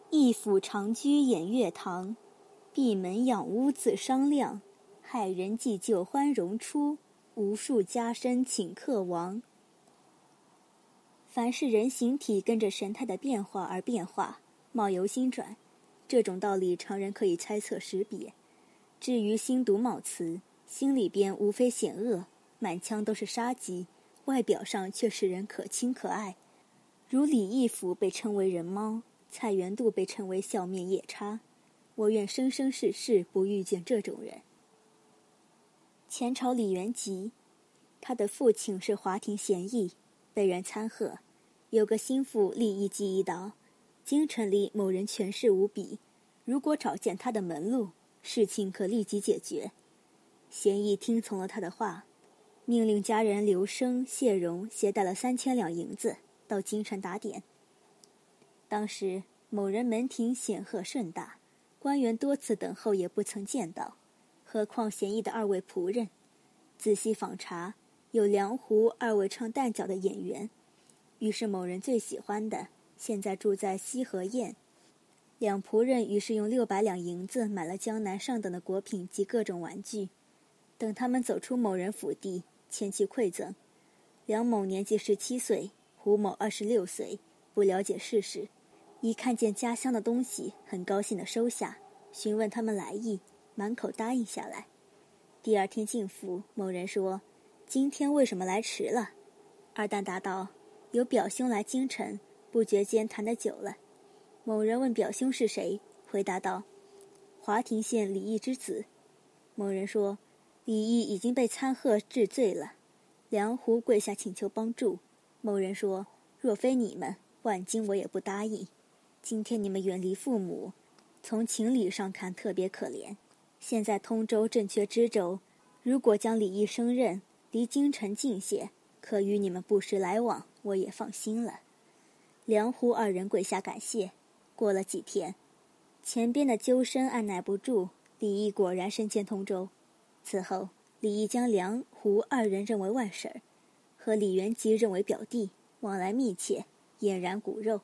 义府长居掩月堂，闭门养屋自商量。害人济救欢容出，无数家身请客亡。凡是人形体跟着神态的变化而变化，貌由心转，这种道理常人可以猜测识别。至于心独貌辞，心里边无非险恶，满腔都是杀机，外表上却使人可亲可爱。如李义府被称为人猫，蔡元度被称为笑面夜叉。我愿生生世世不遇见这种人。前朝李元吉，他的父亲是华亭贤义，被人参贺。有个心腹立意记忆道，京城里某人权势无比，如果找见他的门路，事情可立即解决。贤义听从了他的话，命令家人刘生、谢荣携带了3000两银子到京城打点。当时某人门庭显赫盛大，官员多次等候也不曾见到，何况贤义的2位仆人。仔细访查，有梁胡2位唱旦角的演员，于是某人最喜欢的现在住在西河堰。2仆人于是用600两银子买了江南上等的果品及各种玩具。等他们走出某人府邸，前去馈赠。梁某年纪17岁，胡某26岁，不了解世事，一看见家乡的东西，很高兴地收下，询问他们来意，满口答应下来。第2天进府，某人说：“今天为什么来迟了？”二旦答道：“有表兄来京城，不觉间谈得久了。”某人问表兄是谁，回答道：“华亭县李义之子。”某人说：“李义已经被参贺治罪了。”梁胡跪下请求帮助。某人说：“若非你们，万金我也不答应。今天你们远离父母，从情理上看特别可怜。现在通州正缺知州，如果将李义升任，离京城近些，可与你们不时来往，我也放心了。”梁胡2人跪下感谢。过了几天，前边的纠身按耐不住，李义果然升迁通州。此后，李义将梁胡2人认为外婶，和李元吉认为表弟，往来密切，俨然骨肉。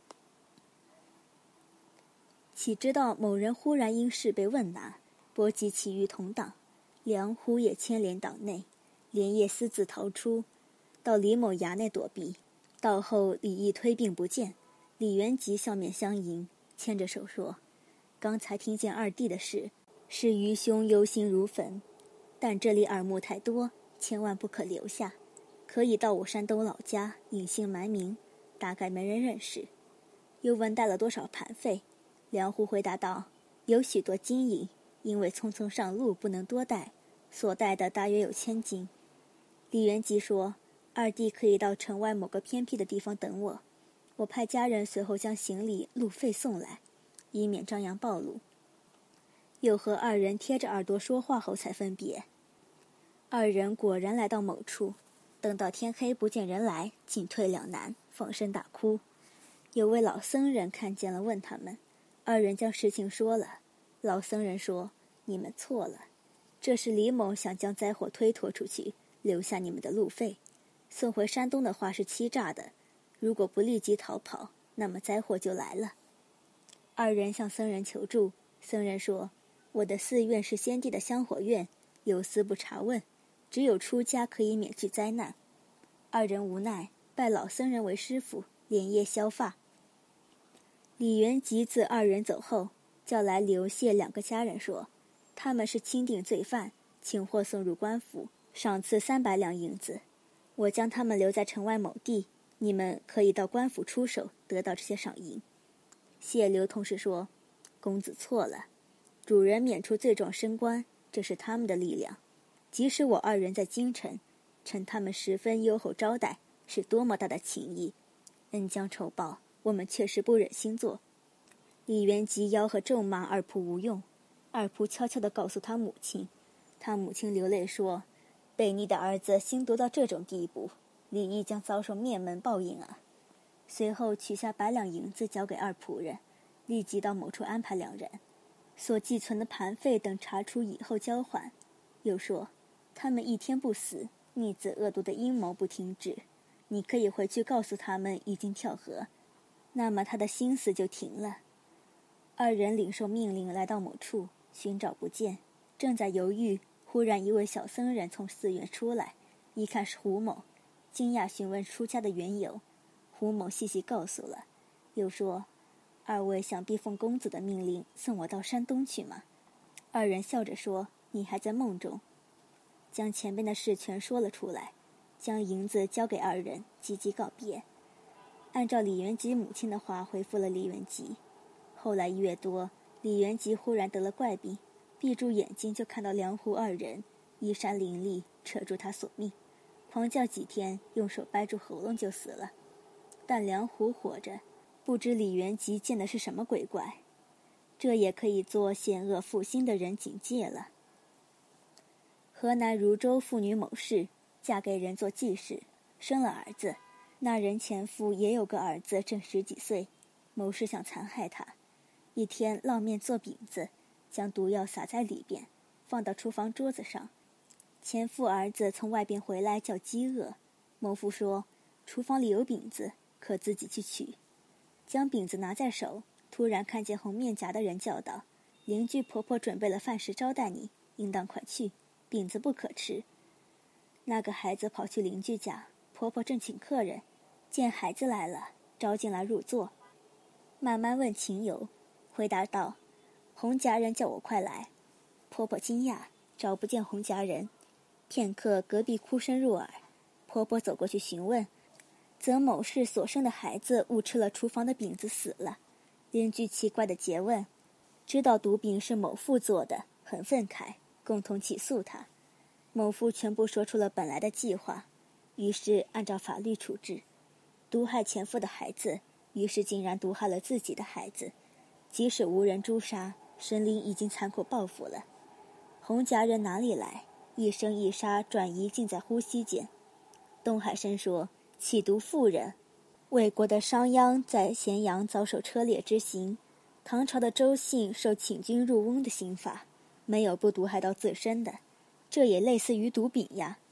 岂知道某人忽然因事被问拿，波及其余同党，梁胡也牵连党内，连夜私自逃出，到李某衙内躲避。到后李义推病不见，李元吉笑面相迎，牵着手说：“刚才听见2弟的事，是愚兄忧心如焚，但这里耳目太多，千万不可留下，可以到我山东老家隐姓埋名，大概没人认识。”又问带了多少盘费，梁胡回答道：“有许多金银，因为匆匆上路不能多带，所带的大约有1000斤。”李元吉说：“2弟可以到城外某个偏僻的地方等我，我派家人随后将行李路费送来，以免张扬暴露。”又和2人贴着耳朵说话后才分别。2人果然来到某处，等到天黑不见人来，进退两难，放声大哭。有位老僧人看见了，问他们，2人将事情说了。老僧人说：“你们错了，这是李某想将灾祸推脱出去，留下你们的路费，送回山东的话是欺诈的，如果不立即逃跑，那么灾祸就来了。”2人向僧人求助，僧人说：“我的寺院是先帝的香火院，有司不查问，只有出家可以免去灾难。”2人无奈，拜老僧人为师傅，连夜削发。李元吉自2人走后，叫来刘谢2个家人说，他们是钦定罪犯，请获送入官府，赏赐300两银子。我将他们留在城外某地，你们可以到官府出手，得到这些赏银。谢刘同时说：“公子错了，主人免除罪状升官，这是他们的力量。即使我2人在京城，趁他们十分优厚招待，是多么大的情谊，恩将仇报，我们确实不忍心做。”李元吉吆喝咒骂2仆无用，2仆悄悄地告诉他母亲，他母亲流泪说：“悖逆的儿子心毒到这种地步，李义将遭受灭门报应啊！”随后取下100两银子交给2仆人，立即到某处安排2人，所寄存的盘费等查出以后交还。又说他们1天不死，逆子恶毒的阴谋不停止，你可以回去告诉他们已经跳河，那么他的心思就停了。 二人领受命令来到某处，寻找不见，正在犹豫，忽然一位小僧人从寺院出来，一看是胡某，惊讶询问出家的缘由。胡某细细告诉了，又说：“二位想必奉公子的命令送我到山东去吗？”二人笑着说：“你还在梦中。”将前边的事全说了出来，将银子交给二人，急急告别。按照李元吉母亲的话回复了李元吉。后来1月多，李元吉忽然得了怪病，闭住眼睛就看到梁胡二人衣衫凌厉，扯住他索命，狂叫几天，用手掰住喉咙就死了。但梁胡活着，不知李元吉见的是什么鬼怪，这也可以做险恶负心的人警戒了。河南汝州妇女某氏嫁给人做继室，生了儿子，那人前夫也有个儿子，正10几岁。某氏想残害他，一天烙面做饼子，将毒药撒在里边，放到厨房桌子上。前夫儿子从外边回来叫饥饿，某妇说厨房里有饼子，可自己去取。将饼子拿在手，突然看见红面颊的人叫道：“邻居婆婆准备了饭食招待你，应当快去，饼子不可吃。”那个孩子跑去邻居家，婆婆正请客人，见孩子来了，招进来入座，慢慢问情由，回答道：“洪家人叫我快来。”婆婆惊讶，找不见洪家人。片刻，隔壁哭声入耳，婆婆走过去询问，则某氏所生的孩子误吃了厨房的饼子死了。邻居奇怪地诘问，知道毒饼是某妇做的，很愤慨，共同起诉他。某妇全部说出了本来的计划，于是按照法律处置。毒害前夫的孩子，于是竟然毒害了自己的孩子，即使无人诛杀，神灵已经残酷报复了。洪家人哪里来？一生一杀转移尽在呼吸间。东海生说，企毒妇人，魏国的商鞅在咸阳遭受车裂之刑，唐朝的周信受请君入瓮的刑罚，没有不毒害到自身的，这也类似于毒饼呀。